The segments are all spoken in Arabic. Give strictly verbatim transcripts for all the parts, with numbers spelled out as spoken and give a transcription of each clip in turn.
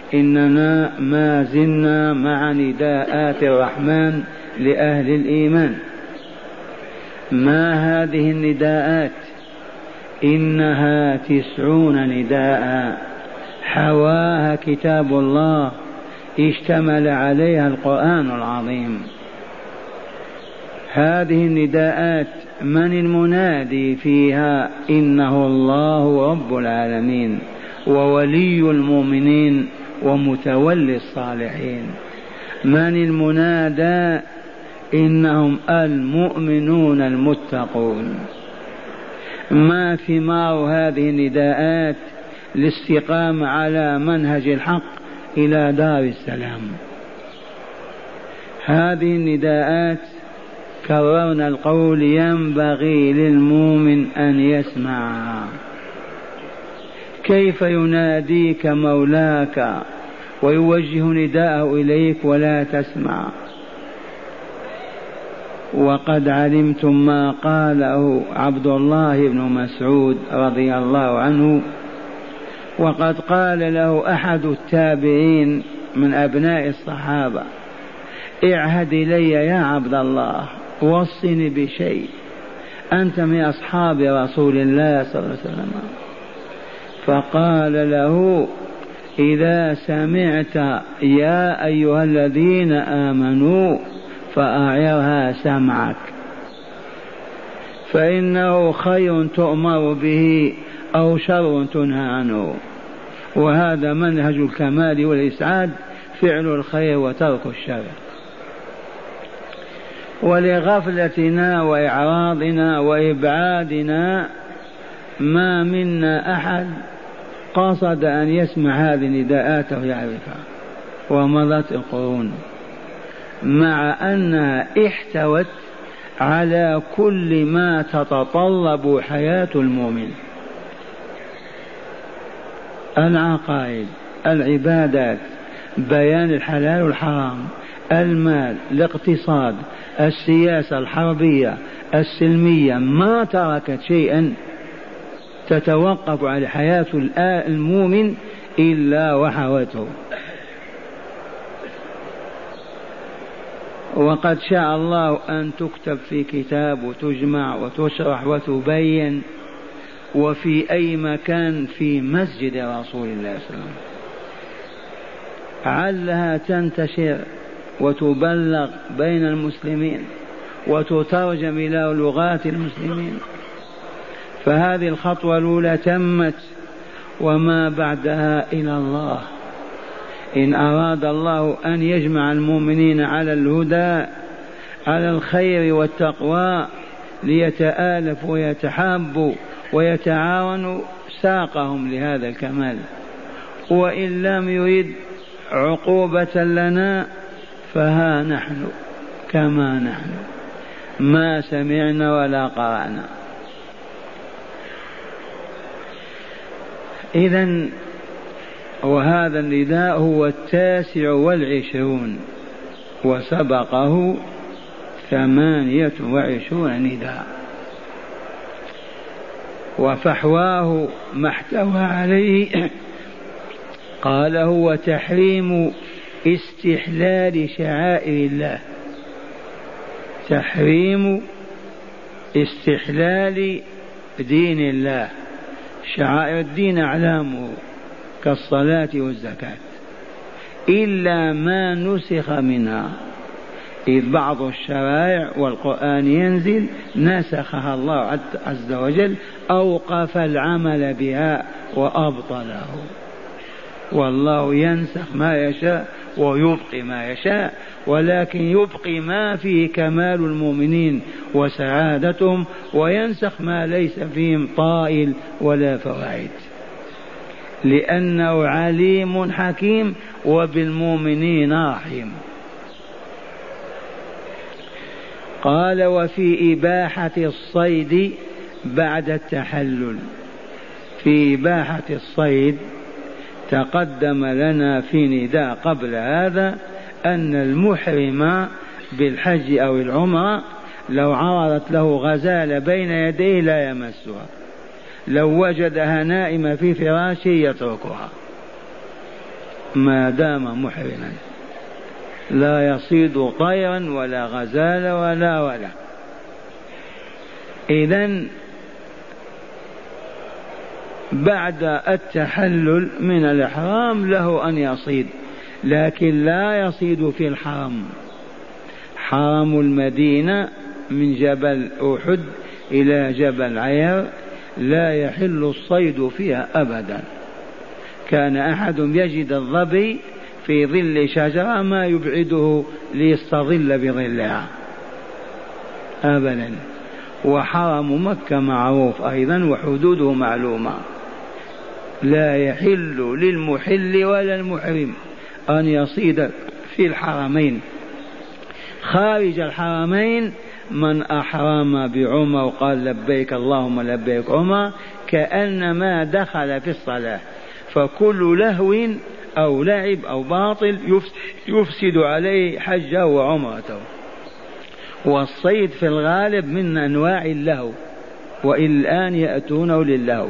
إننا ما زلنا مع نداءات الرحمن لأهل الإيمان. ما هذه النداءات؟ إنها تسعون نداء حواها كتاب الله اشتمل عليها القرآن العظيم. هذه النداءات من المنادي فيها؟ إنه الله رب العالمين وولي المؤمنين ومتولي الصالحين. من المنادى؟ إنهم المؤمنون المتقون. ما ثمار هذه النداءات؟ الاستقامة على منهج الحق إلى دار السلام. هذه النداءات كررنا القول ينبغي للمؤمن أن يسمعها. كيف يناديك مولاك ويوجه نداءه إليك ولا تسمع؟ وقد علمتم ما قاله عبد الله بن مسعود رضي الله عنه، وقد قال له أحد التابعين من أبناء الصحابة: اعهد إلي يا عبد الله، وصني بشيء، أنت من أصحاب رسول الله صلى الله عليه وسلم. فقال له: إذا سمعت يا أيها الذين آمنوا فأعرها سمعك، فإنه خير تؤمر به أو شر تنهى عنه. وهذا منهج الكمال والإسعاد، فعل الخير وترك الشر. ولغفلتنا وإعراضنا وإبعادنا ما منا أحد قصد أن يسمع هذه النداءات ويعرفها، ومضت القرون مع أنها احتوت على كل ما تتطلب حياة المؤمن: العقائد، العبادات، بيان الحلال والحرام، المال، الاقتصاد، السياسة الحربية، السلمية. ما تركت شيئا تتوقف على حياة المؤمن إلا وحوته. وقد شاء الله أن تكتب في كتاب وتجمع وتشرح وتبين، وفي أي مكان في مسجد رسول الله صلى الله عليه وسلم، علها تنتشر وتبلغ بين المسلمين وتترجم إلى لغات المسلمين. فهذه الخطوة الأولى تمت، وما بعدها إلى الله. إن أراد الله أن يجمع المؤمنين على الهدى، على الخير والتقوى، ليتآلفوا ويتحابوا ويتعاونوا، ساقهم لهذا الكمال. وإن لم يريد عقوبة لنا فها نحن كما نحن، ما سمعنا ولا قرأنا. إذن وهذا النداء هو التاسع والعشرون، وسبقه ثمانية وعشرون نداء. وفحواه ما احتوى عليه قال هو تحريم استحلال شعائر الله، تحريم استحلال دين الله. شعائر الدين أعلامه كالصلاة والزكاة، إلا ما نسخ منها، إذ بعض الشرائع والقرآن ينزل نسخها الله عز وجل، أوقف العمل بها وأبطله. والله ينسخ ما يشاء ويبقي ما يشاء، ولكن يبقي ما فيه كمال المؤمنين وسعادتهم، وينسخ ما ليس فيهم طائل ولا فوائد، لأنه عليم حكيم وبالمؤمنين رحيم. قال وفي إباحة الصيد بعد التحلل. في إباحة الصيد تقدم لنا في نداء قبل هذا أن المحرم بالحج أو العمرة لو عرضت له غزالة بين يديه لا يمسها، لو وجدها نائمة في فراشه يتركها. ما دام محرما، لا يصيد طيرا ولا غزال ولا ولا. إذن بعد التحلل من الإحرام له أن يصيد، لكن لا يصيد في الحرم. حرم المدينة من جبل أحد إلى جبل عير لا يحل الصيد فيها أبدا. كان أحد يجد الظبي في ظل شجرة ما يبعده ليستظل بظلها أبدا. وحرم مكة معروف أيضا وحدوده معلومة، لا يحل للمحل ولا المحرم أن يصيد في الحرمين. خارج الحرمين من أحرم بعمر وقال لبيك اللهم لبيك عمر كأنما دخل في الصلاة، فكل لهو أو لعب أو باطل يفسد عليه حجه وعمرته. والصيد في الغالب من أنواع اللهو، وإلى الآن يأتونه للهو.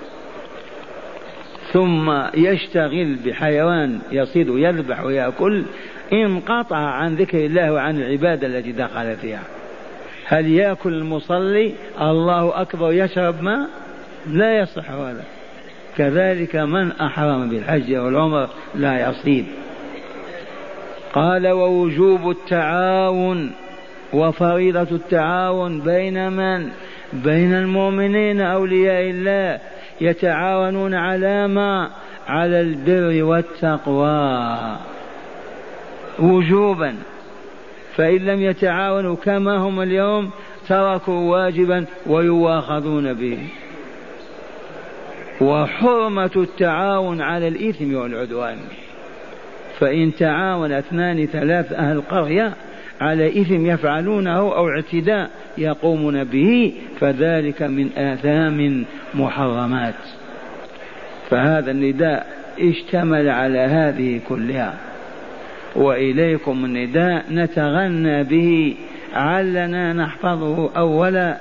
ثم يشتغل بحيوان يصيد ويذبح ويأكل، انقطع عن ذكر الله وعن العبادة التي دخل فيها. هل يأكل المصلي الله أكبر يشرب ماء؟ لا يصح هذا. كذلك من أحرم بالحج والعمر لا يصيد. قال ووجوب التعاون وفريضة التعاون بين من؟ بين المؤمنين أولياء الله، يتعاونون على ما؟ على البر والتقوى وجوبا. فإن لم يتعاونوا كما هم اليوم تركوا واجبا ويواخذون به. وحرمة التعاون على الإثم والعدوان، فإن تعاون اثنان ثلاث أهل القرية على إثم يفعلونه أو اعتداء يقومون به فذلك من آثام محرمات. فهذا النداء اشتمل على هذه كلها. وإليكم النداء نتغنى به علنا نحفظه. أولا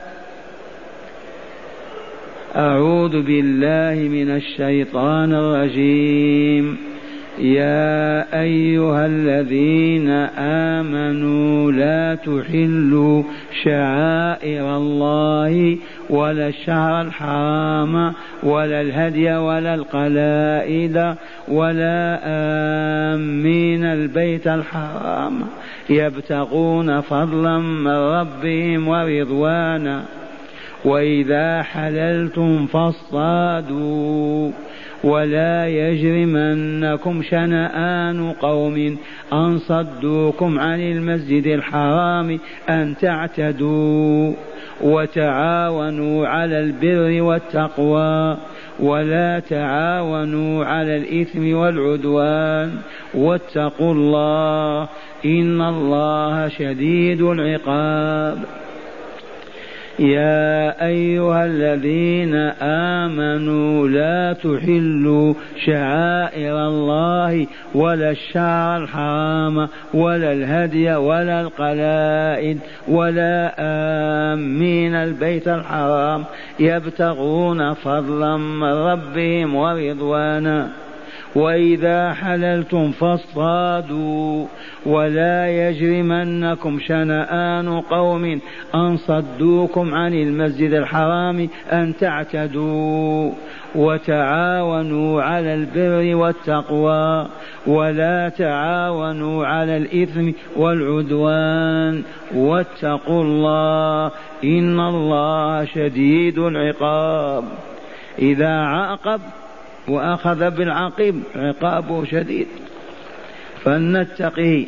أعوذ بالله من الشيطان الرجيم. يا أيها الذين آمنوا لا تحلوا شعائر الله ولا الشهر الحرام ولا الهدي ولا القلائد ولا آمين البيت الحرام يبتغون فضلا من ربهم ورضوانا وإذا حللتم فاصطادوا ولا يجرمنكم شنآن قوم أن صدوكم عن المسجد الحرام أن تعتدوا وتعاونوا على البر والتقوى ولا تعاونوا على الإثم والعدوان واتقوا الله إن الله شديد العقاب. يا أيها الذين آمنوا لا تحلوا شعائر الله ولا الشهر الحرام ولا الهدي ولا القلائد ولا آمين البيت الحرام يبتغون فضلا من ربهم ورضوانا وإذا حللتم فاصطادوا ولا يجرمنكم شنآن قوم أن صدوكم عن المسجد الحرام أن تعتدوا وتعاونوا على البر والتقوى ولا تعاونوا على الإثم والعدوان واتقوا الله إن الله شديد العقاب. إذا عاقب وأخذ بالعقب عقابه شديد فلنتقه.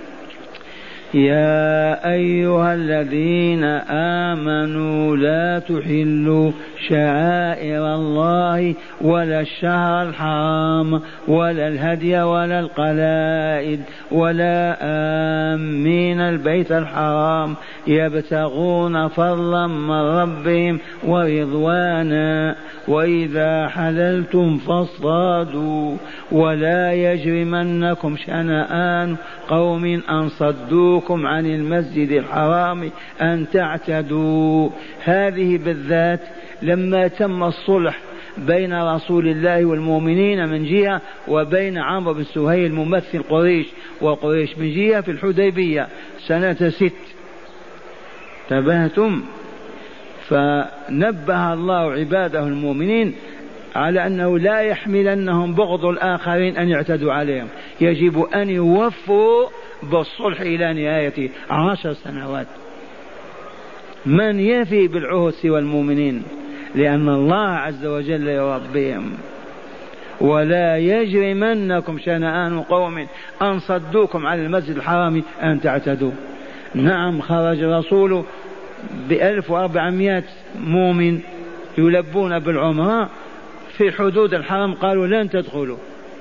يا أيها الذين آمنوا لا تحلوا شعائر الله ولا الشهر الحرام ولا الهدي ولا القلائد ولا آمين البيت الحرام يبتغون فضلا من ربهم ورضوانا وإذا حللتم فاصطادوا ولا يجرمنكم شنآن قوم أن صدوكم عن المسجد الحرام أن تعتدوا. هذه بالذات لما تم الصلح بين رسول الله والمؤمنين من جهة، وبين عمرو بن سهيل ممثل قريش وقريش من جهة في الحديبية سنة ست. تبهتم. فنبه الله عباده المؤمنين على أنه لا يحملنهم بغض الآخرين أن يعتدوا عليهم، يجب أن يوفوا بالصلح إلى نهاية عشر سنوات. من يفي بالعهد سوى المؤمنين؟ لأن الله عز وجل يربيهم. ولا يجرمنكم شنآن قوم أن صدوكم عن المسجد الحرام أن تعتدوا. نعم، خرج رسوله بألف وأربعمائة مؤمن يلبون بالعمرة في حدود الحرم، قالوا لن تدخلوا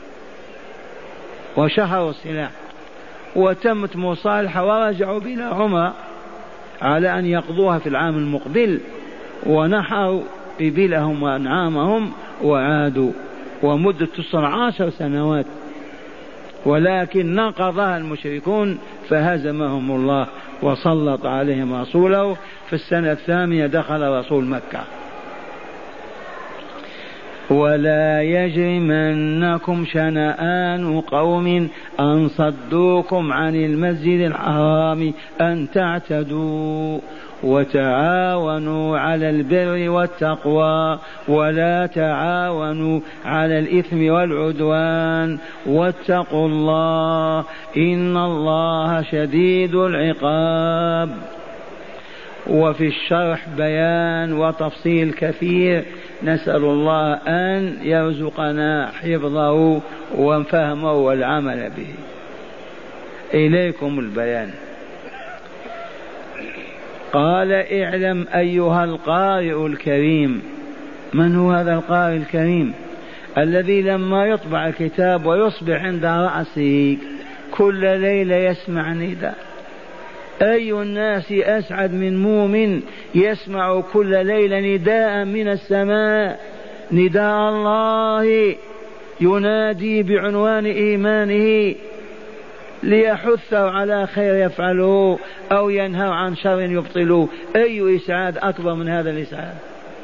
وشهروا السلاح، وتمت مصالحة ورجعوا بلا عمرة على أن يقضوها في العام المقبل، ونحروا إبلهم وأنعامهم وعادوا، ومدة تسع عشر سنوات. ولكن نقضها المشركون فهزمهم الله وسلط عليهم رسوله. في السنة الثامنة دخل رسول مكة. ولا يجرمنكم شنآن قوم أن صدوكم عن المسجد الحرام أن تعتدوا وتعاونوا على البر والتقوى ولا تعاونوا على الإثم والعدوان واتقوا الله إن الله شديد العقاب. وفي الشرح بيان وتفصيل كثير، نسأل الله أن يرزقنا حفظه وفهمه والعمل به. إليكم البيان. قال اعلم أيها القارئ الكريم. من هو هذا القارئ الكريم؟ الذي لما يطبع الكتاب ويصبح عند رأسه كل ليلة يسمع نداء. أي الناس أسعد من مؤمن يسمع كل ليلة نداء من السماء، نداء الله ينادي بعنوان إيمانه ليحثه على خير يفعله أو ينهى عن شر يبطله. أي إسعاد أكبر من هذا الإسعاد؟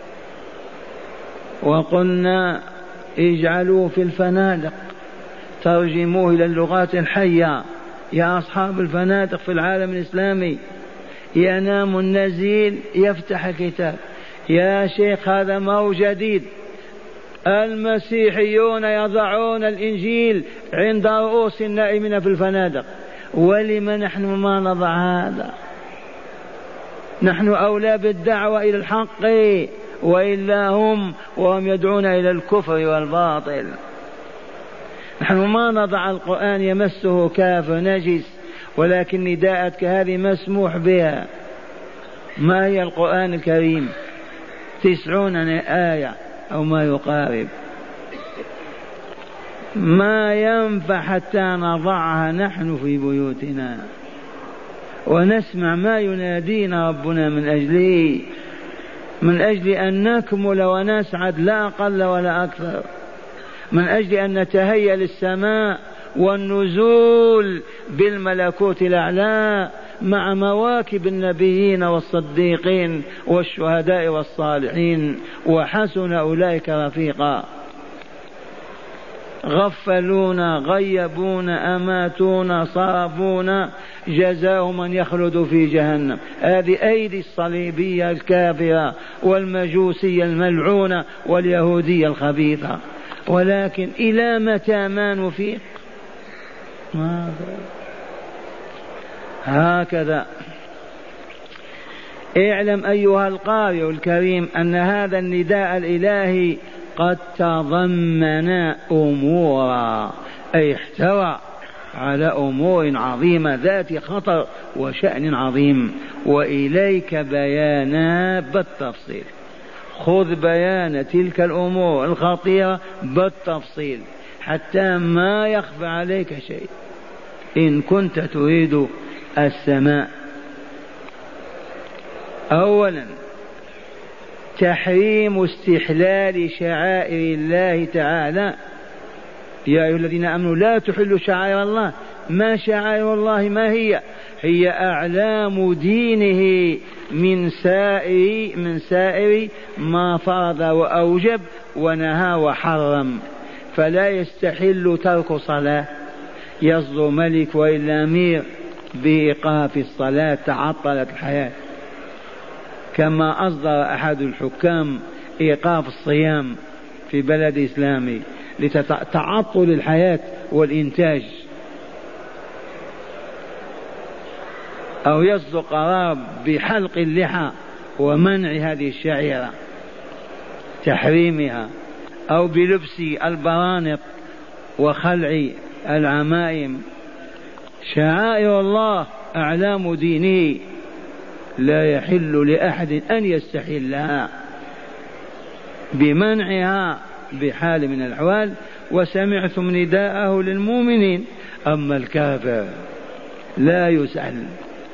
وقلنا اجعلوا في الفنادق، ترجموه إلى اللغات الحية يا أصحاب الفنادق في العالم الإسلامي. ينام النزيل يفتح الكتاب، يا شيخ هذا ما هو جديد، المسيحيون يضعون الإنجيل عند رؤوس النائمين في الفنادق، ولم نحن ما نضع هذا؟ نحن أولى بالدعوة إلى الحق، وإلا هم وهم يدعون إلى الكفر والباطل. نحن ما نضع القرآن يمسه كافر نجس، ولكن نداءتك هذه مسموح بها. ما هي القرآن الكريم؟ تسعون آية أو ما يقارب. ما ينفع حتى نضعها نحن في بيوتنا ونسمع ما ينادينا ربنا من أجله، من أجل أن نكمل ونسعد لا أقل ولا أكثر، من أجل أن نتهيأ للسماء والنزول بالملكوت الأعلى مع مواكب النبيين والصديقين والشهداء والصالحين، وحسن أولئك رفيقا. غفلونا، غيبونا، أماتونا، صرفونا، جزاهم من يخلد في جهنم. هذه أيدي الصليبية الكافرة والمجوسية الملعونة واليهودية الخبيثة. ولكن إلى متى ما نفيق؟ هكذا. اعلم أيها القارئ الكريم أن هذا النداء الإلهي قد تضمن أمورا، أي احتوى على أمور عظيمة ذات خطر وشأن عظيم، وإليك بيانا بالتفصيل. خذ بيان تلك الأمور الخطيرة بالتفصيل حتى ما يخفى عليك شيء إن كنت تريد السماء. أولا تحريم استحلال شعائر الله تعالى. يا أيها الذين آمنوا لا تحلوا شعائر الله. ما شعائر الله؟ ما هي؟ هي أعلام دينه من سائر من سائر ما فرض وأوجب ونهى وحرم، فلا يستحل ترك صلاة. يصدر ملك وإلا أمير بإيقاف الصلاة تعطلت الحياة، كما أصدر أحد الحكام إيقاف الصيام في بلد إسلامي لتعطل الحياة والإنتاج. أو يصدر قرار بحلق اللحى ومنع هذه الشعيرة تحريمها، أو بلبس البرانق وخلع العمائم. شعائر الله أعلام دينه لا يحل لأحد أن يستحلها بمنعها بحال من الأحوال. وسمعتم نداءه للمؤمنين، أما الكافر لا يسأل.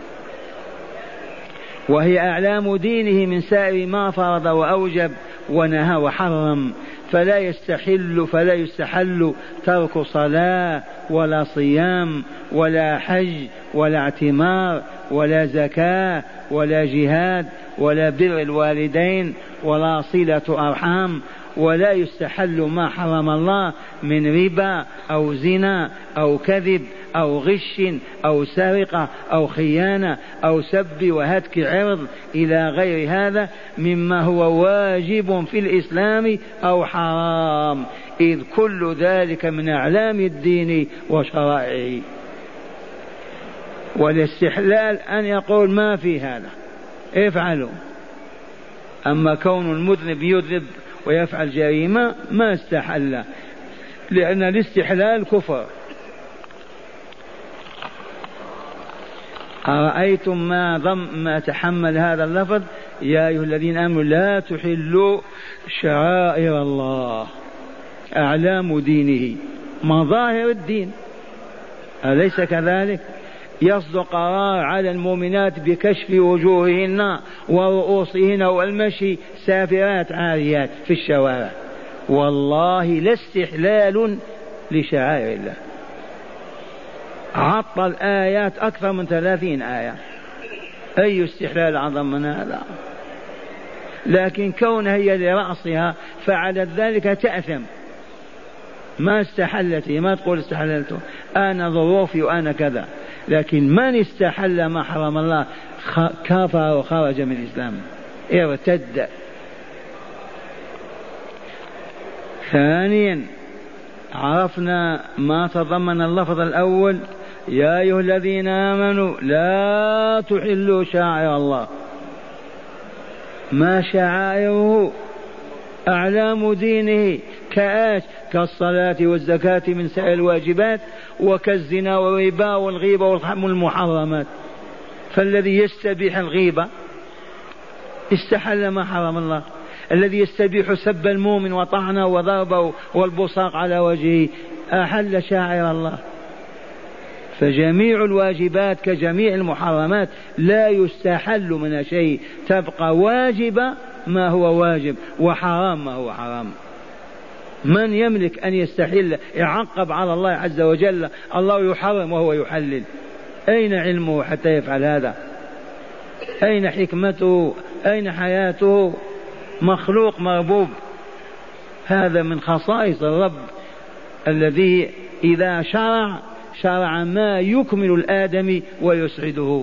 وهي أعلام دينه من سائر ما فرض وأوجب ونهى وحرم، فلا يستحل فلا يستحل ترك صلاة ولا صيام ولا حج ولا اعتمار ولا زكاة ولا جهاد ولا بر الوالدين ولا صلة أرحام. ولا يستحل ما حرم الله من ربا أو زنا أو كذب أو غش أو سرقة أو خيانة أو سب وهتك عرض إلى غير هذا مما هو واجب في الإسلام أو حرام، إذ كل ذلك من أعلام الدين وشرائعه. والاستحلال أن يقول ما في هذا افعلوا. أما كون المذنب يذنب ويفعل جريمة ما استحل، لأن الاستحلال كفر. أرأيتم ما ضم ما تحمل هذا اللفظ؟ يا أيها الذين آمنوا لا تحلوا شعائر الله، أعلام دينه، مظاهر الدين، أليس كذلك؟ يصدر قرار على المؤمنات بكشف وجوههن ورؤوسهن والمشي سافرات عاريات في الشوارع، والله لا استحلال لشعائر الله. عطل آيات أكثر من ثلاثين آية، أي استحلال أعظم من هذا؟ لكن كونها هي لرأسها فعلت ذلك تأثم، ما استحلت، ما تقول استحللته أنا ظروفي وأنا كذا. لكن من استحل ما حرم الله كافر وخرج من الإسلام، ارتد. ثانيا عرفنا ما تضمن اللفظ الأول، يا أيها الذين آمنوا لا تحلوا شعائر الله. ما شعائره؟ أعلام دينه، كآت كالصلاة والزكاة من سائر الواجبات، وكالزنا والربا والغيبة والمحرمات. فالذي يستبيح الغيبة استحل ما حرم الله، الذي يستبيح سب المؤمن وطعنه وضربه والبصاق على وجهه أحل شاعر الله. فجميع الواجبات كجميع المحرمات لا يستحل من شيء، تبقى واجبة ما هو واجب وحرام ما هو حرام. من يملك أن يستحل يعقب على الله عز وجل؟ الله يحرم وهو يحلل، أين علمه حتى يفعل هذا؟ أين حكمته؟ أين حياته؟ مخلوق مربوب. هذا من خصائص الرب الذي إذا شرع شرع ما يكمل الآدمي ويسعده.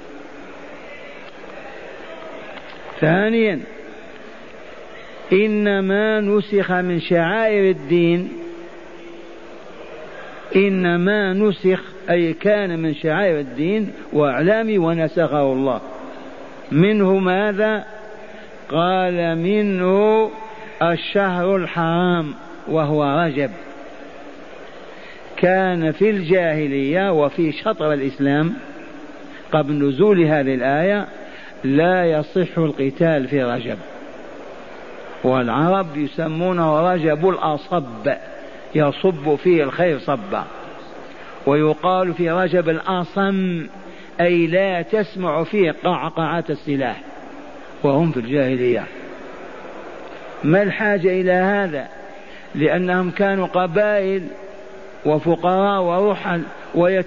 ثانيا إنما نسخ من شعائر الدين، إنما نسخ أي كان من شعائر الدين وأعلامه ونسخه الله. منه ماذا؟ قال منه الشهر الحرام وهو رجب. كان في الجاهلية وفي شطر الإسلام قبل نزول هذه الآية لا يصح القتال في رجب، والعرب يسمونه رجب الأصب، يصب فيه الخير صبا. ويقال في رجب الأصم أي لا تسمع فيه قعقعة السلاح، وهم في الجاهلية. ما الحاجة إلى هذا؟ لأنهم كانوا قبائل وفقراء ورحل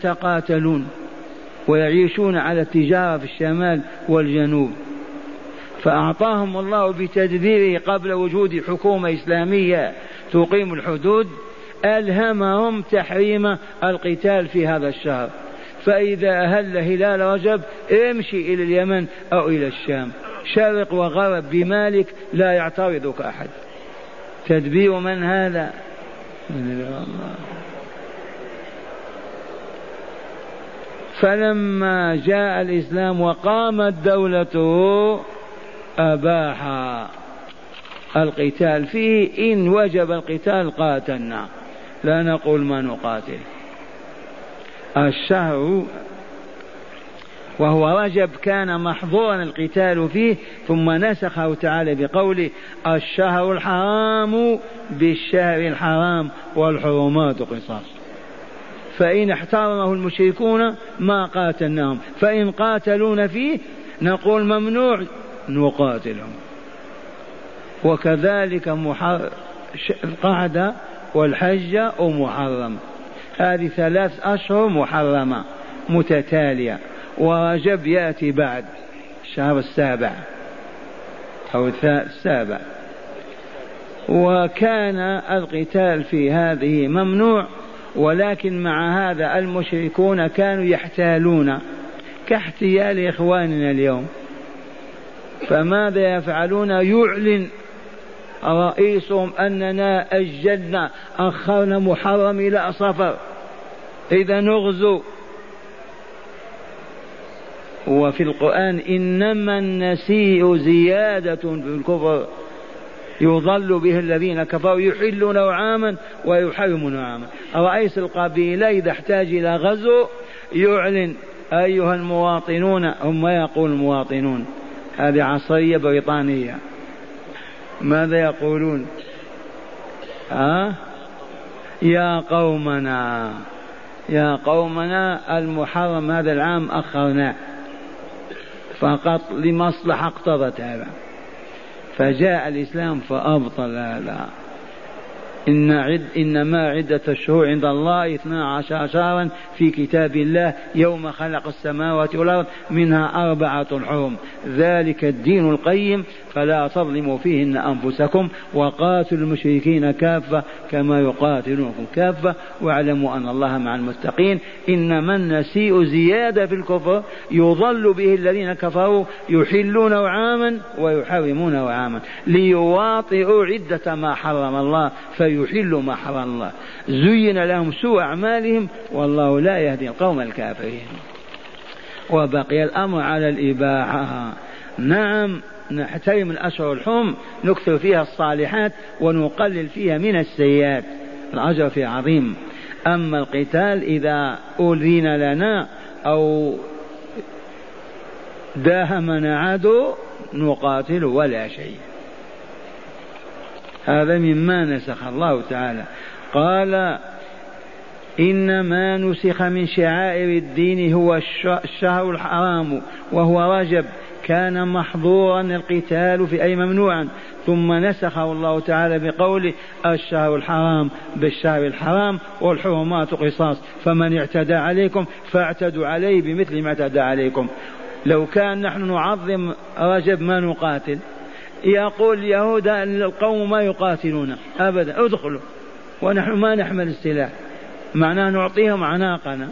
ويتقاتلون ويعيشون على التجارة في الشمال والجنوب، فأعطاهم الله بتدبيره قبل وجود حكومة إسلامية تقيم الحدود، ألهمهم تحريم القتال في هذا الشهر. فإذا أهل هلال رجب امشي إلى اليمن أو إلى الشام، شرق وغرب بمالك لا يعترضك أحد. تدبير من هذا؟ من الله. فلما جاء الإسلام وقامت دولته أباح القتال فيه، إن وجب القتال قاتلنا، لا نقول ما نقاتل. الشهر وهو رجب كان محظورا القتال فيه، ثم نسخه تعالى بقوله الشهر الحرام بالشهر الحرام والحرمات قصاص. فإن احترمه المشركون ما قاتلناهم، فإن قاتلون فيه نقول ممنوع نقاتلهم. وكذلك محر... القعدة والحجة ومحرم، هذه ثلاث أشهر محرمة متتالية، ورجب يأتي بعد الشهر السابع أو السابع. وكان القتال في هذه ممنوع، ولكن مع هذا المشركون كانوا يحتالون كاحتيال إخواننا اليوم. فماذا يفعلون؟ يعلن رئيسهم أننا أجلنا أخرنا محرم إلى صفر، إذا نغزو. وفي القرآن إنما النسيء زيادة في الكفر يضل به الذين كفروا يحلونه عاما ويحرمونه عاما. رئيس القبيلة إذا احتاج إلى غزو يعلن أيها المواطنون، هم ما يقول المواطنون، هذه عصرية بريطانية، ماذا يقولون؟ ها؟ يا قومنا يا قومنا المحرم هذا العام أخرناه فقط لمصلحة اقتضت هذا. فجاء الإسلام فأبطل هذا. إن عد إنما عدة الشهور عند الله اثنا عشر شهرا في كتاب الله يوم خلق السماوات والأرض منها أربعة حرم ذلك الدين القيم فلا تظلموا فيهن أنفسكم وقاتلوا المشركين كافة كما يقاتلونكم كافة واعلموا أن الله مع المتقين. إنما النسيء زيادة في الكفر يضل به الذين كفروا يحلونه عاما ويحرمونه عاما ليواطئوا عدة ما حرم الله فيحلوا ما حرم الله. زين لهم سوء أعمالهم والله لا يهدي القوم الكافرين. وبقي الأمر على الإباحة. نعم نحترم الأشهر الحرم نكثر فيها الصالحات ونقلل فيها من السيئات، الأجر فيه عظيم. أما القتال إذا أذن لنا أو داهمنا عدو نقاتل ولا شيء. هذا مما نسخ الله تعالى. قال إنما نسخ من شعائر الدين هو الشهر الحرام وهو رجب كان محظورا القتال في أي ممنوعا، ثم نسخه الله تعالى بقوله الشهر الحرام بالشهر الحرام والحرمات قصاص فمن اعتدى عليكم فاعتدوا عليه بمثل ما اعتدى عليكم. لو كان نحن نعظم رجب ما نقاتل. يقول اليهود القوم ما يقاتلون أبدا ادخلوا ونحن ما نحمل السلاح، معناه نعطيهم عناقنا.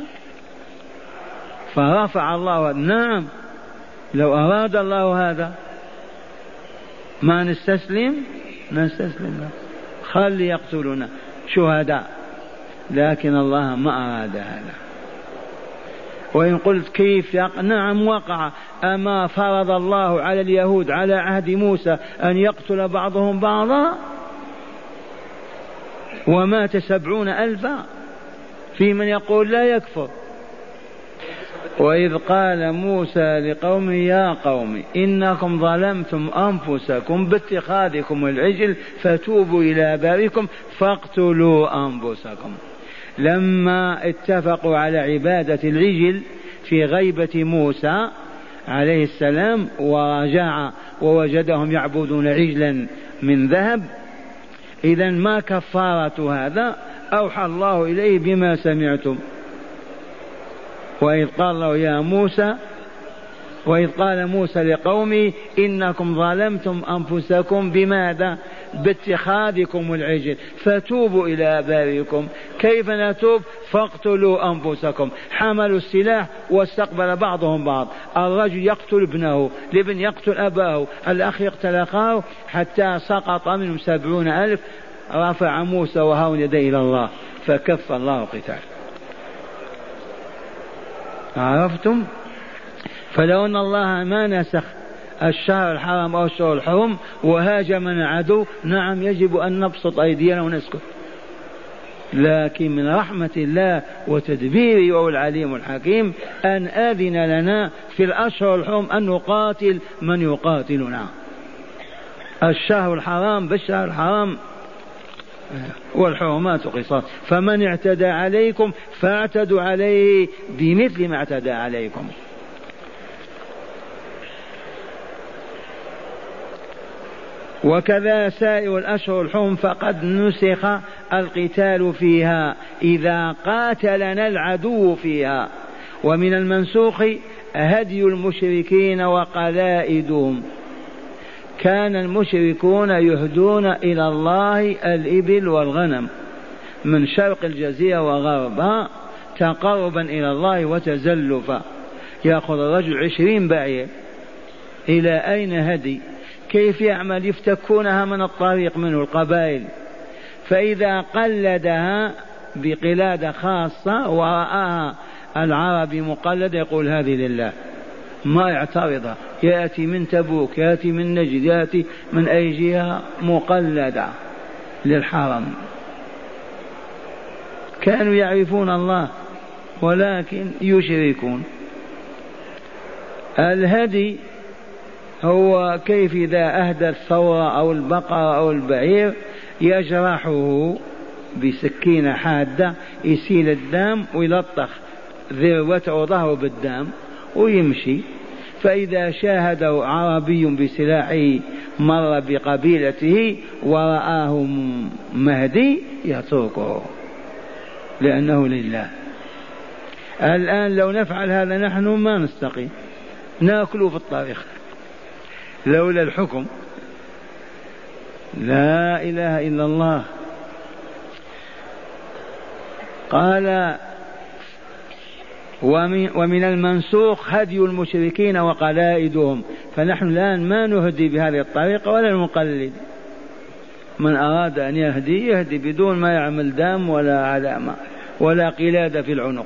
فرفع الله. نعم لو أراد الله هذا ما نستسلم نستسلم له. خلي يقتلنا شهداء، لكن الله ما أراد هذا. وإن قلت كيف يق... نعم وقع. أما فرض الله على اليهود على عهد موسى أن يقتل بعضهم بعضا ومات سبعون ألفا، في من يقول لا يكفر. وإذ قال موسى لقوم يا قوم إنكم ظلمتم أنفسكم باتخاذكم العجل فتوبوا إلى بارئكم فاقتلوا أنفسكم. لما اتفقوا على عبادة العجل في غيبة موسى عليه السلام ورجع ووجدهم يعبدون عجلا من ذهب، إذن ما كفارة هذا؟ أوحى الله إليه بما سمعتم. وإذ قال الله يا موسى وإذ قال موسى لقومه إنكم ظلمتم أنفسكم بماذا؟ باتخاذكم العجل فتوبوا إلى بارئكم. كيف نتوب؟ فاقتلوا أنفسكم. حملوا السلاح واستقبل بعضهم بعض، الرجل يقتل ابنه، الابن يقتل أباه، الأخ يقتل أخاه، حتى سقط منهم سبعون ألف. رفع موسى وهارون يديه إلى الله فكف الله القتال. عرفتم؟ فلو أن الله ما نسخ الشهر الحرام أو الشهر الحرم وهاجمنا عدو، نعم يجب أن نبسط أيدينا ونسكت، لكن من رحمة الله وتدبيره وهو العليم الحكيم أن آذن لنا في الأشهر الحرم أن نقاتل من يقاتلنا. الشهر الحرام بالشهر الحرام والحرمات قصاص، فمن اعتدى عليكم فاعتدوا عليه بمثل ما اعتدى عليكم. وكذا سائر الأشهر الحرم فقد نسخ القتال فيها إذا قاتلنا العدو فيها. ومن المنسوخ هدي المشركين وقلائدهم. كان المشركون يهدون إلى الله الإبل والغنم من شرق الجزيرة وغربها تقربا إلى الله وتزلفا. يأخذ الرجل عشرين بعير، إلى أين هدي؟ كيف يعمل؟ يفتكونها من الطريق منه القبائل، فإذا قلدها بقلادة خاصة ورآها العربي مقلدة يقول هذه لله، ما يعترضها. يأتي من تبوك، يأتي من نجد، يأتي من أي جهة، مقلدة للحرم. كانوا يعرفون الله ولكن يشركون. الهدي هو كيف إذا أهدى الثورة أو البقرة أو البعير يجرحه بسكينة حادة، يسيل الدم ويلطخ ذروته وظهره بالدم ويمشي. فإذا شاهده عربي بسلاحه مر بقبيلته ورآه مهدي يتركه لأنه لله. الآن لو نفعل هذا نحن ما نستقيم، ناكل في الطريق لولا الحكم. لا إله إلا الله. قال ومن, ومن المنسوخ هدي المشركين وقلائدهم. فنحن الآن ما نهدي بهذه الطريقة ولا نقلد. من أراد أن يهدي يهدي بدون ما يعمل دم ولا علامة ولا قلادة في العنق.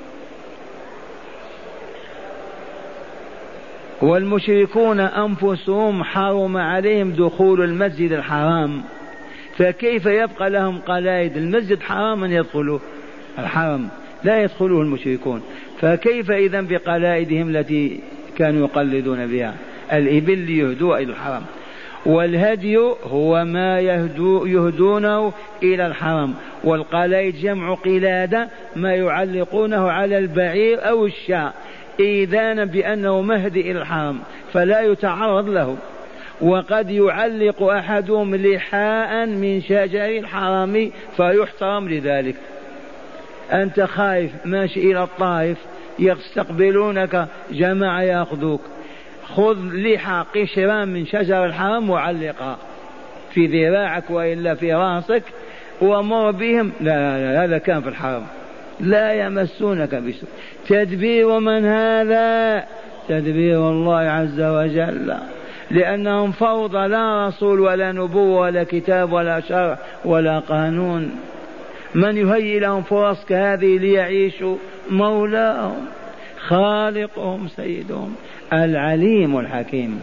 والمشركون أنفسهم حرم عليهم دخول المسجد الحرام، فكيف يبقى لهم قلائد؟ المسجد حرام أن يدخلوا الحرم، لا يدخلوه المشركون، فكيف إذن بقلائدهم التي كانوا يقلدون بها الإبل ليهدوا إلى الحرم؟ والهدي هو ما يهدو يهدونه إلى الحرم، والقلائد جمع قلادة ما يعلقونه على البعير أو الشاة إيذانا بأنه مهدي إلى الحرم فلا يتعرض له. وقد يعلق أحدهم لحاء من شجر الحرم فيحترم لذلك. أنت خايف ماشي إلى الطائف يستقبلونك جماعة يأخذوك، خذ لحى قشران من شجر الحرم وعلقها في ذراعك وإلا في راسك ومر بهم. لا لا هذا كان في الحرم، لا يمسونك بسوء. تدبير من هذا؟ تدبير الله عز وجل، لأنهم فوضى، لا رسول ولا نبوة ولا كتاب ولا شرع ولا قانون. من يهيئ لهم فرص كهذه ليعيشوا؟ مولاهم خالقهم سيدهم العليم الحكيم.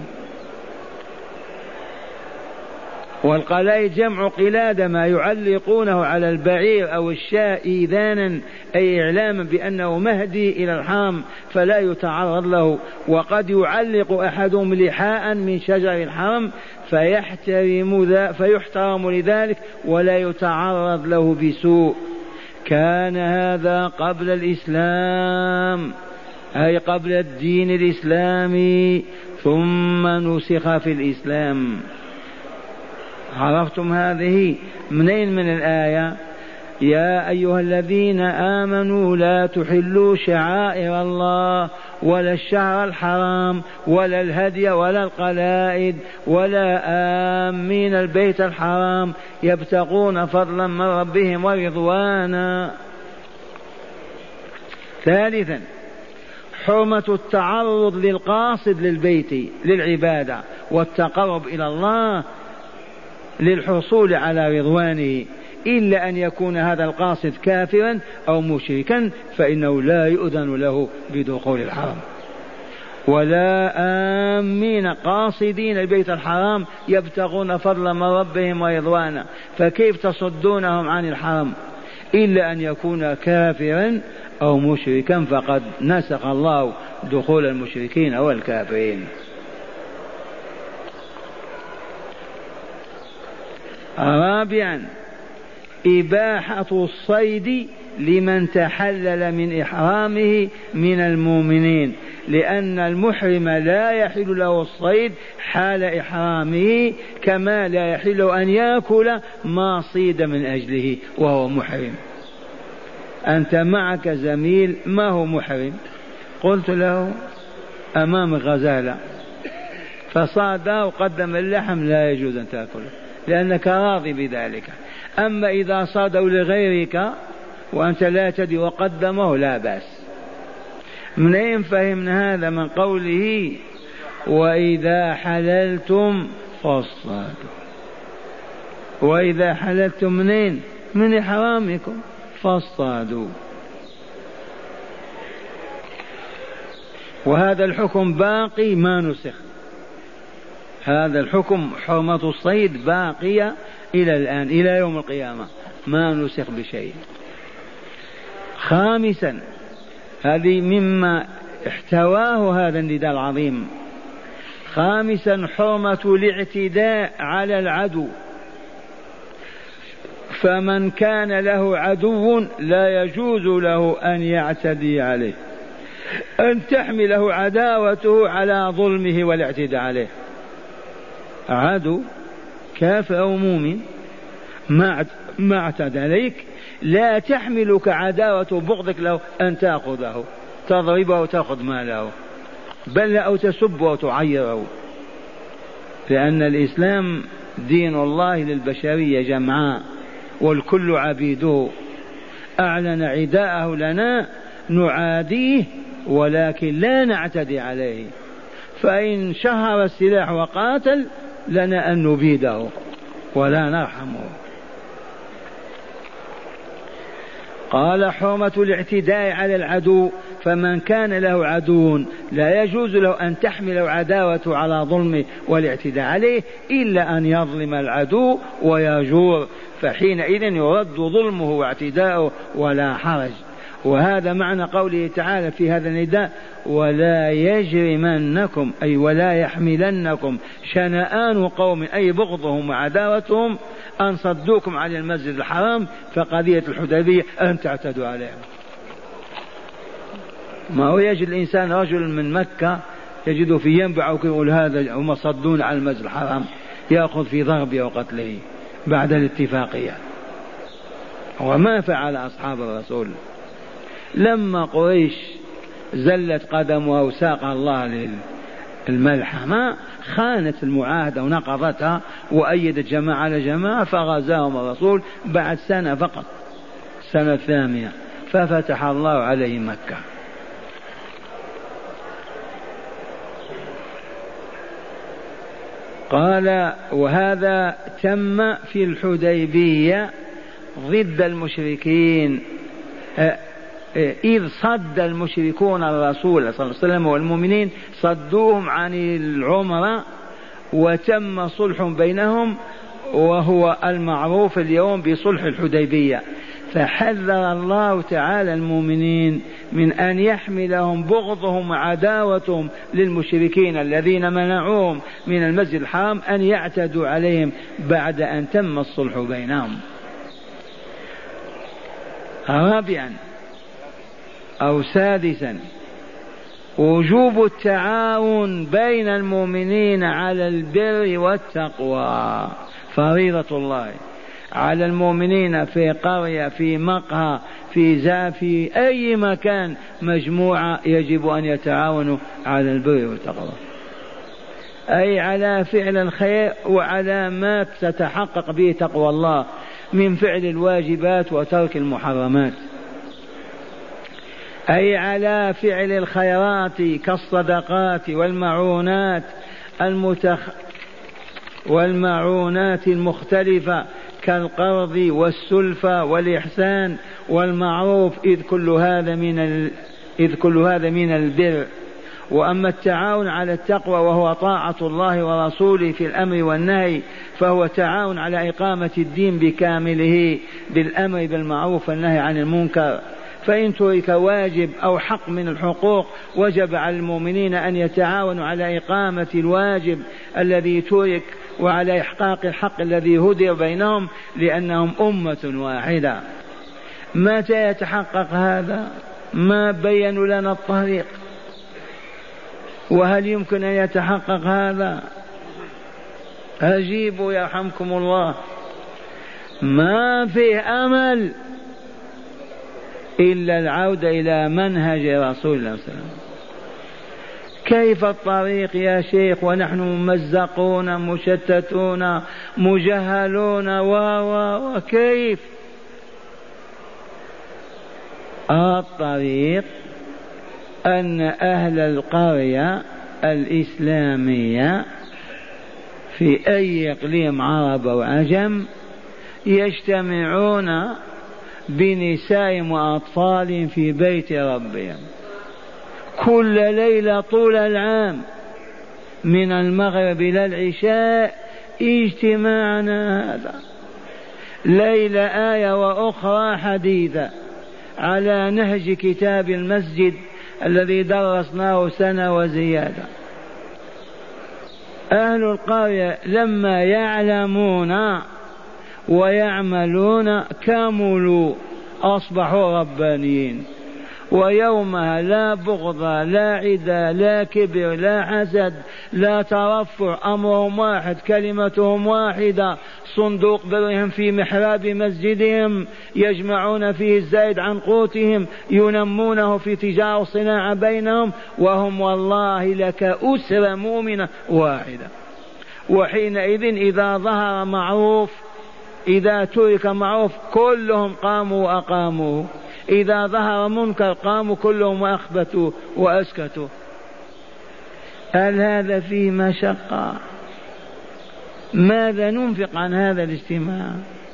والقلائد جمع قلادة ما يعلقونه على البعير أو الشاة إيذانا أي إعلاما بأنه مهدي إلى الحرم فلا يتعرض له. وقد يعلق أحدهم لحاء من شجر الحرم فيحترم ذا فيحترم لذلك ولا يتعرض له بسوء. كان هذا قبل الإسلام أي قبل الدين الإسلامي، ثم نسخ في الإسلام. عرفتم هذه منين؟ من الآية يا أيها الذين آمنوا لا تحلوا شعائر الله ولا الشهر الحرام ولا الهدي ولا القلائد ولا آمين البيت الحرام يبتغون فضلا من ربهم ورضوانا. ثالثا حرمة التعرض للقاصد للبيت للعبادة والتقرب إلى الله للحصول على رضوانه، إلا أن يكون هذا القاصد كافرا أو مشركا فإنه لا يؤذن له بدخول الحرم. ولا آمين قاصدين البيت الحرام يبتغون فضلا من ربهم ورضوانا، فكيف تصدونهم عن الحرم؟ إلا أن يكون كافرا أو مشركا، فقد نسخ الله دخول المشركين والكافرين. رابعا إباحة الصيد لمن تحلل من إحرامه من المؤمنين، لأن المحرم لا يحل له الصيد حال إحرامه كما لا يحل أن يأكل ما صيد من أجله وهو محرم. أنت معك زميل ما هو محرم، قلت له أمام غزالة فصاد وقدم اللحم لا يجوز أن تأكله لأنك راضي بذلك. أما إذا صادوا لغيرك وأنت لا تدري وقدمه لا بأس. منين فهمنا هذا؟ من قوله وإذا حللتم فاصطادوا. وإذا حللتم منين؟ من إحرامكم فاصطادوا. وهذا الحكم باقي ما نسخ، هذا الحكم حرمة الصيد باقية إلى الآن إلى يوم القيامة ما نسخ بشيء. خامسا هذه مما احتواه هذا النداء العظيم. خامسا حرمة الاعتداء على العدو، فمن كان له عدو لا يجوز له أن يعتدي عليه، أن تحمله عداوته على ظلمه والاعتداء عليه. عدو كافر أو مؤمن ما اعتدى عليك لا تحملك عداوة بغضك له أن تأخذه تضربه وتأخذ ماله، بل أو تسبه وتعيره، لأن الإسلام دين الله للبشرية جمعاء والكل عبيده. أعلن عداءه لنا نعاديه ولكن لا نعتدي عليه، فإن شهر السلاح وقاتل لنا أن نبيده ولا نرحمه. قال حرمة الاعتداء على العدو، فمن كان له عدو لا يجوز له أن تحمل عداوته على ظلمه والاعتداء عليه إلا أن يظلم العدو ويجور، فحينئذ يرد ظلمه واعتداؤه ولا حرج. وهذا معنى قوله تعالى في هذا النداء ولا يجرمنكم أي ولا يحملنكم شنآن قوم أي بغضهم وعداوتهم أن صدوكم عن المسجد الحرام فقضية الحديبية أن تعتدوا عليهم. ما هو يجد الإنسان رجل من مكة يجد في ينبع ويقول هذا هم صدون عن المسجد الحرام يأخذ في ضربه وقتله بعد الاتفاقية. وما فعل أصحاب الرسول لما قريش زلت قدمها وساق الله للملحمة خانت المعاهدة ونقضتها وأيدت جماعة على جماعة فغزاهم الرسول بعد سنة فقط، سنة ثانية، ففتح الله عليه مكة. قال وهذا تم في الحديبية ضد المشركين، إذ صد المشركون الرسول صلى الله عليه وسلم والمؤمنين صدوهم عن العمرة وتم صلح بينهم وهو المعروف اليوم بصلح الحديبية. فحذر الله تعالى المؤمنين من أن يحملهم بغضهم وعداوتهم للمشركين الذين منعوهم من المسجد الحرام أن يعتدوا عليهم بعد أن تم الصلح بينهم. رابعا أو سادسا وجوب التعاون بين المؤمنين على البر والتقوى، فريضة الله على المؤمنين في قرية في مقهى في زافي أي مكان مجموعة يجب أن يتعاونوا على البر والتقوى، أي على فعل الخير وعلى ما تتحقق به تقوى الله من فعل الواجبات وترك المحرمات، أي على فعل الخيرات كالصدقات والمعونات المتخ والمعونات المختلفة كالقرض والسلفة والإحسان والمعروف، إذ كل هذا من ال... إذ كل هذا من البر. وأما التعاون على التقوى وهو طاعة الله ورسوله في الأمر والنهي فهو تعاون على إقامة الدين بكامله بالأمر بالمعروف والنهي عن المنكر. فإن ترك واجب أو حق من الحقوق وجب على المؤمنين أن يتعاونوا على إقامة الواجب الذي ترك وعلى إحقاق الحق الذي هدر بينهم، لأنهم أمة واحدة. متى يتحقق هذا؟ ما بينوا لنا الطريق. وهل يمكن أن يتحقق هذا؟ أجيبوا يرحمكم الله. ما فيه أمل إلا العودة إلى منهج رسول الله صلى الله عليه وسلم. كيف الطريق يا شيخ ونحن ممزقون مشتتون مجهلون و وكيف؟ الطريق أن أهل القرية الإسلامية في أي إقليم عرب أو عجم يجتمعون بنسائهم وأطفالهم في بيت ربهم كل ليلة طول العام من المغرب إلى العشاء. اجتماعنا هذا ليلة آية وأخرى حديثة على نهج كتاب المسجد الذي درسناه سنة وزيادة. أهل القرية لما يعلمون ويعملون كملوا أصبحوا ربانيين، ويومها لا بغض لا عدا لا كبر لا حسد لا ترفع، أمرهم واحد كلمتهم واحدة، صندوق برهم في محراب مسجدهم يجمعون فيه الزائد عن قوتهم ينمونه في تجارة وصناعة بينهم، وهم والله لك أسرة مؤمنة واحدة. وحينئذ إذا ظهر معروف إذا ترك معروف كلهم قاموا وأقاموه، إذا ظهر منكر قاموا كلهم وأخبتوا وأسكتوا. هل هذا فيه مشقة؟ ماذا ننفق عن هذا الاجتماع؟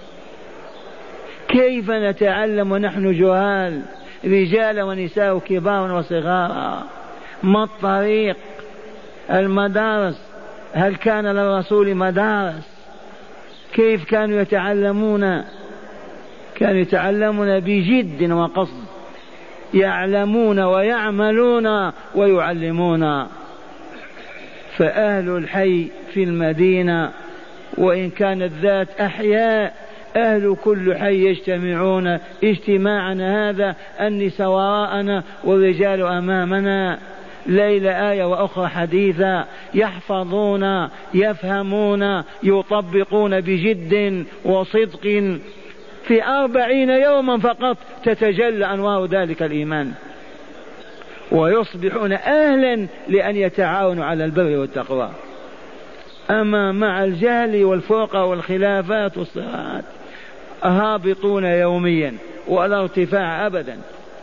كيف نتعلم ونحن جهال رجال ونساء كبار وصغار؟ ما الطريق؟ المدارس، هل كان للرسول مدارس؟ كيف كانوا يتعلمون؟ كانوا يتعلمون بجد وقصد، يعلمون ويعملون ويعلمون. فأهل الحي في المدينة وإن كانت ذات أحياء أهل كل حي يجتمعون اجتماعنا هذا، النساء وراءنا والرجال أمامنا، ليلة آية وأخرى حديثة، يحفظون يفهمون يطبقون بجد وصدق. في أربعين يوما فقط تتجلى أنوار ذلك الإيمان، ويصبحون أهلا لأن يتعاونوا على البر والتقوى. أما مع الجهل والفرقة والخلافات والصراعات هابطون يوميا ولا ارتفاع أبدا.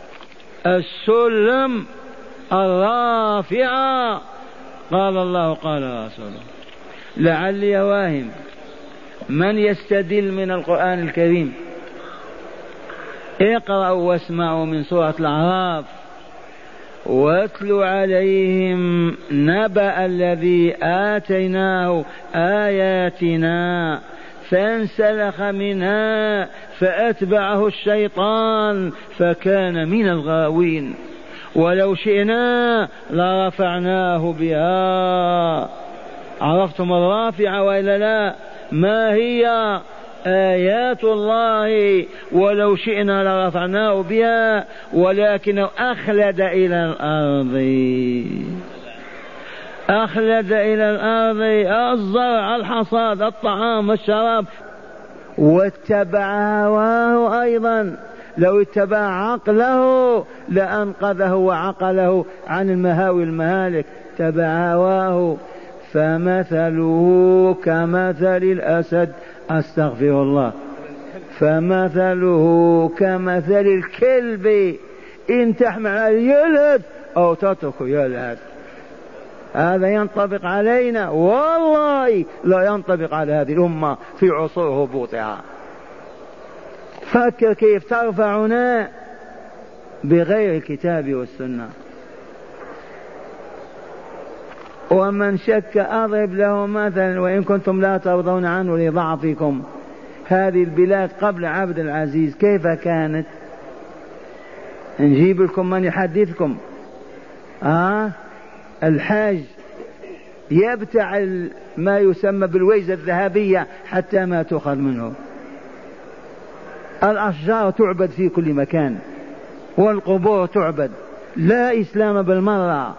السلم الرافعة قال الله قال رسوله. لعلي واهم من يستدل من القرآن الكريم. اقرأوا واسمعوا من سورة الأعراف: واتل عليهم نبأ الذي آتيناه آياتنا فانسلخ منها فأتبعه الشيطان فكان من الغاوين ولو شئنا لرفعناه بها. عرفتم الرافعة وإلا لا؟ ما هي؟ آيات الله، ولو شئنا لرفعناه بها ولكنه أخلد إلى الأرض. أخلد إلى الأرض الزرع الحصاد الطعام الشراب، واتبع هواه أيضا. لو اتبع عقله لأنقذه وعقله عن المهاوي المهالك، تبع هواه. فمثله كمثل الأسد، أستغفر الله، فمثله كمثل الكلب إن تحمل عليه يلهث أو تتركه يلهث. هذا ينطبق علينا والله لا ينطبق على هذه الأمة في عصور هبوطها. فكر كيف ترفعنا بغير الكتاب والسنة. ومن شك أضرب له مثلا وإن كنتم لا ترضون عنه لضعفكم. هذه البلاد قبل عبد العزيز كيف كانت؟ نجيب لكم من يحدثكم. آه الحاج يبتع ما يسمى بالويزة الذهبية حتى ما تؤخذ منه. الأشجار تعبد في كل مكان والقبور تعبد، لا إسلام بالمرة.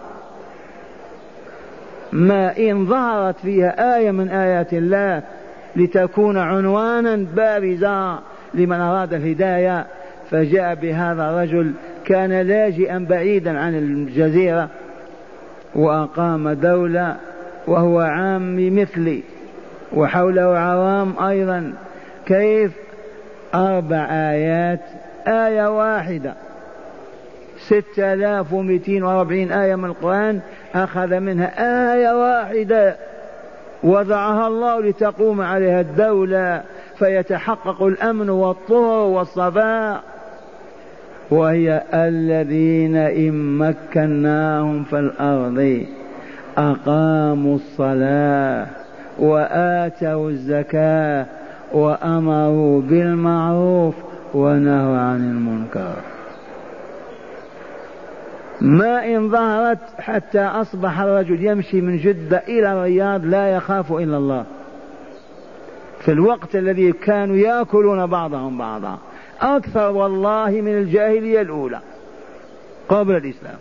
ما إن ظهرت فيها آية من آيات الله لتكون عنوانا بارزا لمن أراد الهداية، فجاء بهذا الرجل كان لاجئا بعيدا عن الجزيرة وأقام دولة وهو عامي مثلي وحوله عوام أيضا. كيف؟ أربع آيات، آية واحدة، ستة آلاف ومئتين وأربعين آية من القرآن أخذ منها آية واحدة وضعها الله لتقوم عليها الدولة فيتحقق الأمن والطهر والصفاء. وهي الذين إن مكناهم في الأرض أقاموا الصلاة وآتوا الزكاة وأمروا بالمعروف ونهوا عن المنكر. ما إن ظهرت حتى أصبح الرجل يمشي من جدة إلى الرياض لا يخاف إلا الله، في الوقت الذي كانوا يأكلون بعضهم بعضا أكثر والله من الجاهلية الأولى قبل الإسلام.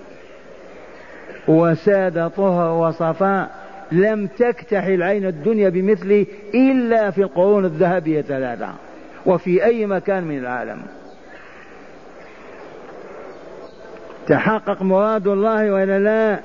وساد طهر وصفاء لم تكتحل عين الدنيا بمثله إلا في القرون الذهبية ثلاثة وفي أي مكان من العالم. تحقق مراد الله ولا لا؟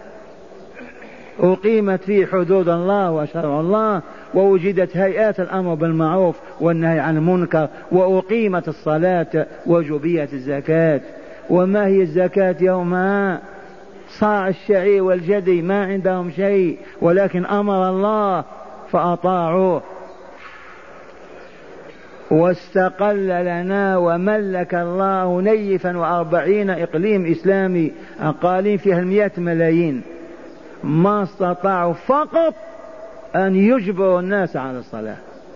أقيمت فيه حدود الله وشرع الله، ووجدت هيئات الأمر بالمعروف والنهي عن المنكر، وأقيمت الصلاة وجبيت الزكاة. وما هي الزكاة يومها؟ صاع الشعير والجدي، ما عندهم شيء ولكن أمر الله فأطاعوه. واستقل لنا وملك الله نيفا وأربعين إقليم إسلامي، أقاليم فيها المئة ملايين، ما استطاعوا فقط أن يجبروا الناس على الصلاة.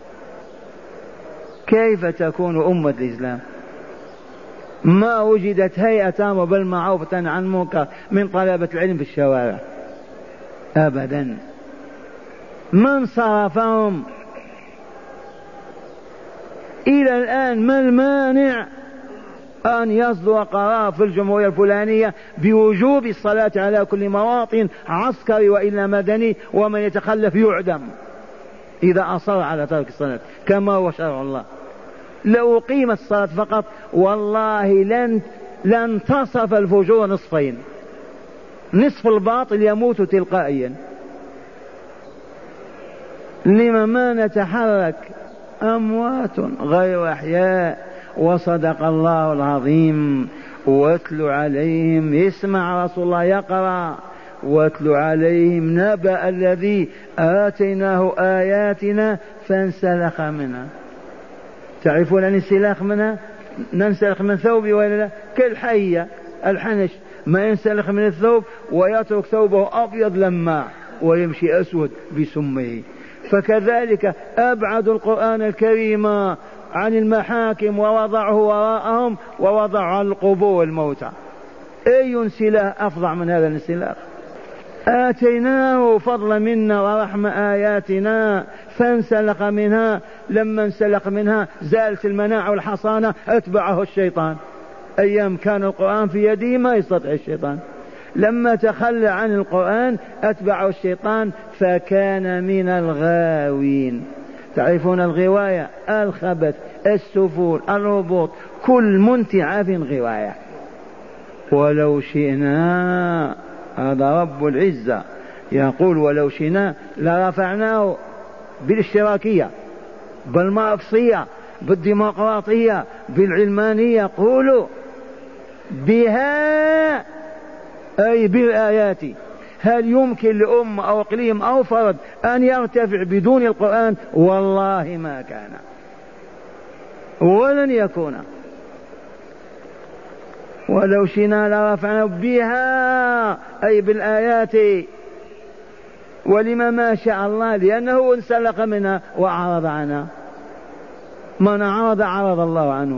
كيف تكون أمة الإسلام؟ ما وجدت هيئة أمر بالمعروف وتنهى عن المنكر من طلبة العلم في الشوارع أبدا. من صرفهم إلى الآن؟ ما المانع أن يصدر قرار في الجمهورية الفلانية بوجوب الصلاة على كل مواطن عسكري وإلا مدني، ومن يتخلف يعدم إذا أصر على ترك الصلاة كما هو شرع الله. لو قيمت الصلاة فقط والله لن لن تصف الفجور نصفين، نصف الباطل يموت تلقائيا. لما ما نتحرك؟ أموات غير أحياء. وصدق الله العظيم. واتل عليهم، اسمع رسول الله يقرأ، واتل عليهم نبأ الذي آتيناه آياتنا فانسلخ منها. تعرفون الانسلاخ منها؟ ننسلخ من ثوبي ولا لا؟ كالحية الحنش، ما ينسلخ من الثوب ويترك ثوبه أبيض لما ويمشي أسود بسمه. فكذلك أبعد القرآن الكريم عن المحاكم ووضعه وراءهم ووضعه على القبور الموتى. أي انسلاخ أفظع من هذا الانسلاخ؟ آتيناه فضل منا ورحمة آياتنا فانسلخ منها. لما انسلخ منها زالت المناعة والحصانة، أتبعه الشيطان. أيام كان القرآن في يده ما يستطيع الشيطان، لما تخلى عن القرآن أتبعه الشيطان فكان من الغاوين. تعرفون الغواية؟ الخبث، السفول، الهبوط، كل منتعة غواية. ولو شئنا، هذا رب العزة يقول ولو شئنا لرفعناه بالاشتراكية، بالماركسية، بالديمقراطية، بالعلمانية، قولوا بها أي بالآيات. هل يمكن لأمة أو إقليم أو فرد أن يرتفع بدون القرآن؟ والله ما كان ولن يكون. ولو شئنا لرفعناه بها أي بالآيات. ولما ما شاء الله؟ لأنه انسلق منها وأعرض عنها. من أعرض عرض الله عنه.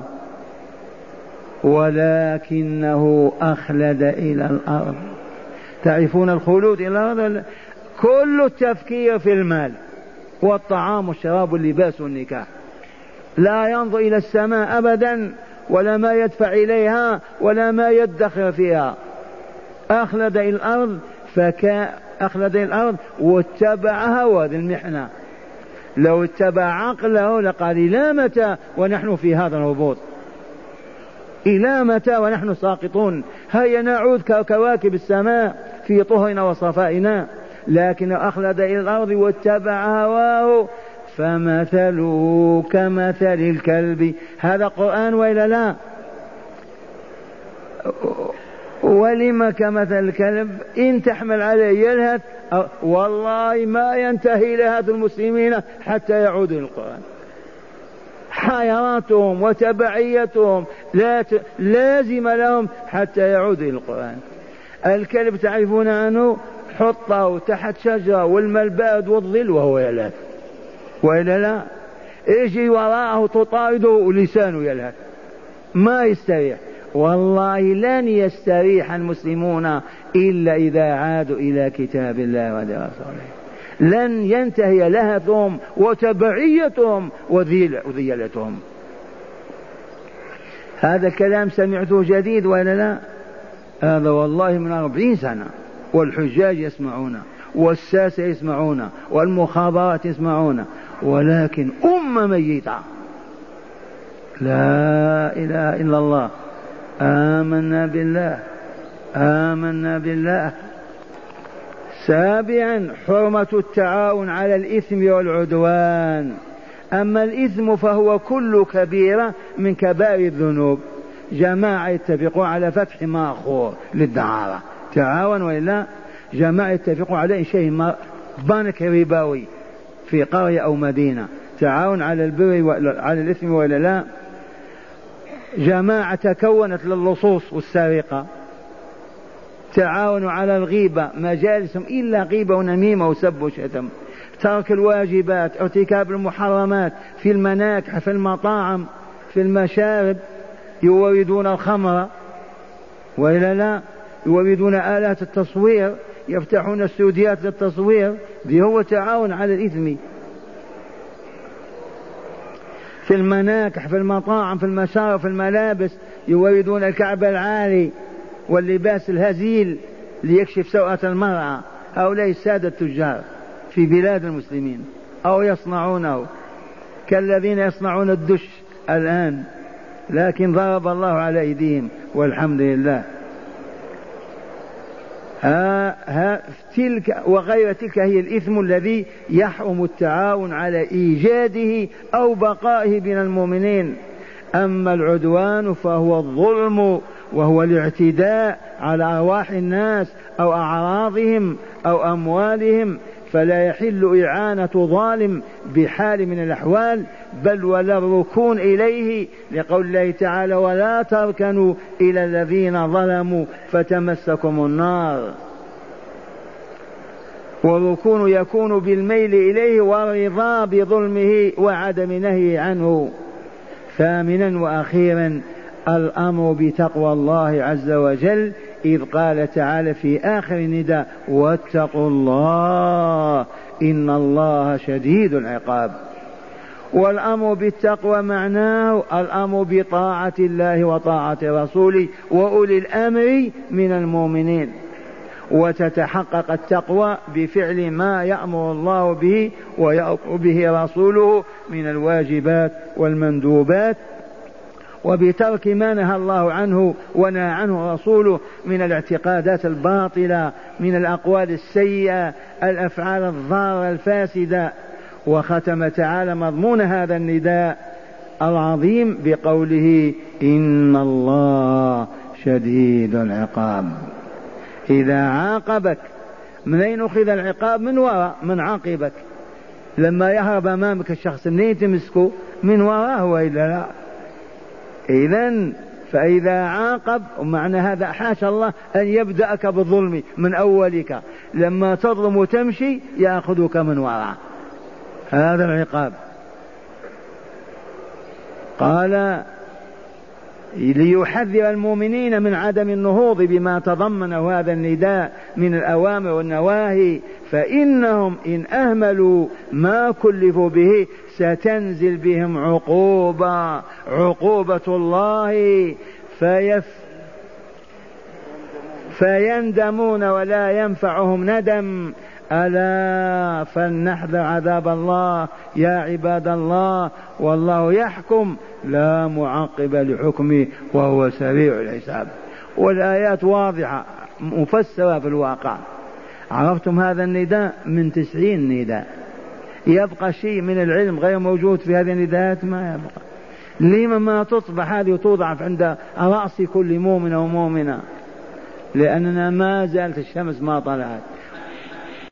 ولكنه أخلد إلى الأرض. تعرفون الخلود إلى الأرض؟ كل التفكير في المال والطعام والشراب واللباس والنكاح، لا ينظر إلى السماء أبدا، ولا ما يدفع إليها، ولا ما يدخر فيها. أخلد إلى الأرض فكا أخلد إلى الأرض واتبع هوى ذي المحنة. لو اتبع عقله لقال إلى متى ونحن في هذا الهبوط؟ إلى متى ونحن ساقطون؟ هيا نعود كواكب السماء في طهرنا وصفائنا. لكن أخلد إلى الأرض واتبع هواه فمثله كمثل الكلب. هذا قرآن وإلا لا؟ ولم كمثل الكلب إن تحمل عليه يلهث. والله ما ينتهي لهذا المسلمين حتى يعودوا إلى القرآن. حيراتهم وتبعيتهم لا لازم لهم حتى يعودوا إلى القرآن. الكلب تعرفون عنه؟ حطه تحت شجرة والماء البارد والظل وهو يلهث، وإلا لا؟ يجي وراءه تطارده ولسانه يلهث، ما يستريح. والله لن يستريح المسلمون إلا إذا عادوا إلى كتاب الله ورسوله. لن ينتهي لهثهم وتبعيتهم وذيلتهم. هذا كلام سمعته جديد ولا لا؟ هذا والله من أربعين سنة، والحجاج يسمعون، والساسة يسمعون، والمخابرات يسمعون، ولكن أمة ميتة. لا إله إلا الله. آمنا بالله، آمنا بالله. سابعا حرمة التعاون على الإثم والعدوان. أما الإثم فهو كل كبيرة من كبائر الذنوب. جماعة يتفقوا على فتح ماخور للدعارة، تعاون وإلا؟ جماعة يتفقوا على شيء بنك ربوي في قرية أو مدينة، تعاون على البر وعلى الإثم وإلا لا؟ جماعة تكونت للصوص والسرقة، تعاونوا على الغيبة، مجالسهم إلا غيبة ونميمة وسب وشتم، ترك الواجبات، ارتكاب المحرمات في المناكح، في المطاعم، في المشارب، يوردون الخمر وإلا لا؟ يوردون آلات التصوير، يفتحون استوديات للتصوير، ذي هو تعاون على الإثم. في المناكح، في المطاعم، في المشارب، في الملابس، يوردون الكعب العالي واللباس الهزيل ليكشف سوءة المرأة. هؤلاء السادة التجار في بلاد المسلمين، أو يصنعونه كالذين يصنعون الدش الآن، لكن ضرب الله على أيديهم والحمد لله. ها ها تلك وغير تلك هي الإثم الذي يحرم التعاون على إيجاده أو بقائه بين المؤمنين. أما العدوان فهو الظلم، وهو الاعتداء على أرواح الناس أو أعراضهم أو أموالهم، فلا يحل إعانة ظالم بحال من الأحوال، بل ولا الركون إليه، لقول الله تعالى ولا تركنوا إلى الذين ظلموا فتمسكم النار. والركون يكون بالميل إليه والرضا بظلمه وعدم نهي عنه. ثامنا وأخيرا الأمر بتقوى الله عز وجل، إذ قال تعالى في آخر النداء واتقوا الله إن الله شديد العقاب. والأمر بالتقوى معناه الأمر بطاعة الله وطاعة رسوله وأولي الأمر من المؤمنين. وتتحقق التقوى بفعل ما يأمر الله به ويأمر به رسوله من الواجبات والمندوبات، وبترك ما نهى الله عنه ونهى عنه رسوله من الاعتقادات الباطلة، من الأقوال السيئة، الأفعال الضارة الفاسدة. وختم تعالى مضمون هذا النداء العظيم بقوله إن الله شديد العقاب. إذا عاقبك من أين أخذ العقاب؟ من وراء، من عاقبك. لما يهرب أمامك الشخص منين تمسكه؟ من وراءه وإلا لا. إذن فإذا عاقب، ومعنى هذا حاشا الله أن يبدأك بالظلم من أولك، لما تظلم وتمشي يأخذك من وراء، هذا العقاب. قال ليحذر المؤمنين من عدم النهوض بما تضمنه هذا النداء من الأوامر والنواهي، فإنهم إن أهملوا ما كلفوا به ستنزل بهم عقوبة عقوبة الله فيف فيندمون ولا ينفعهم ندم. ألا فلنحذر عذاب الله يا عباد الله، والله يحكم لا معقب لحكمه وهو سريع الحساب. والآيات واضحة مفسرة في الواقع. عرفتم هذا النداء من تسعين نداء، يبقى شيء من العلم غير موجود في هذه النداءات؟ ما يبقى. لما ما تصبح هذه وتوضع عند رأس كل مؤمن ومؤمنة؟ لأننا ما زالت الشمس ما طلعت.